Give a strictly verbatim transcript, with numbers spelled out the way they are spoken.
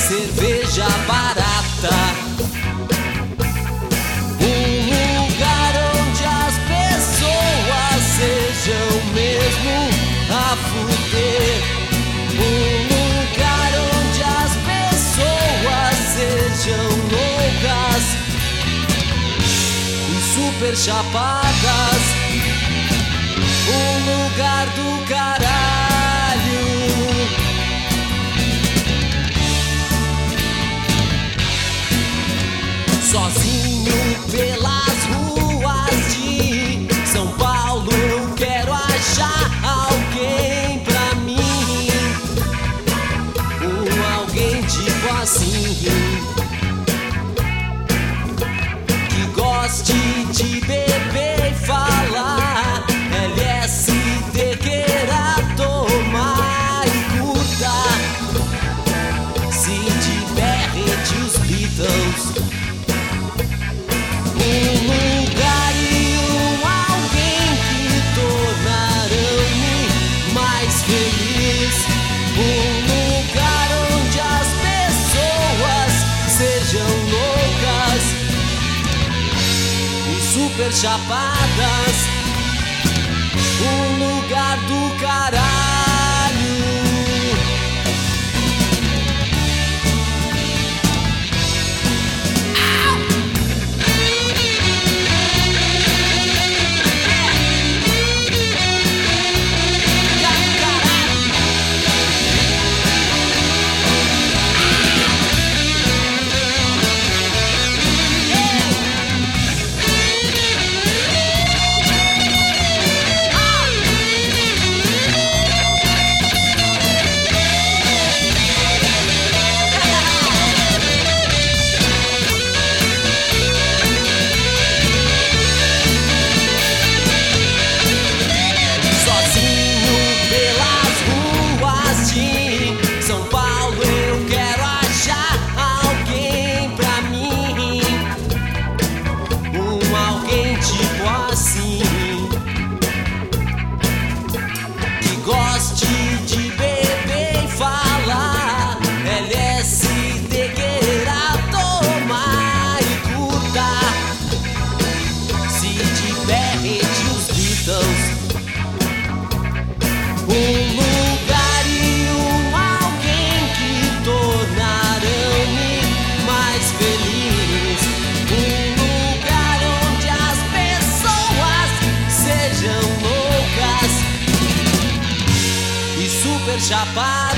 cerveja barata. Um lugar onde as pessoas sejam mesmo a fuder. Um lugar onde as pessoas sejam loucas e super chapadas. Um lugar do caralho. Sozinho pelas ruas de São Paulo, eu quero achar alguém pra mim. Um alguém tipo assim, que goste de beber e falar L S D, queira tomar e curta. Se tiver rede os Beatles. Um lugar e um alguém que tornarão-me mais feliz. Um lugar onde as pessoas sejam loucas e super chapadas. Um lugar do caralho. Goste de beber e falar L S D, queira tomar e curta. Se tiver rede os Beatles. Um lugar e um alguém que tornarão-me mais feliz. Um lugar onde as pessoas sejam loucas e super chapadas.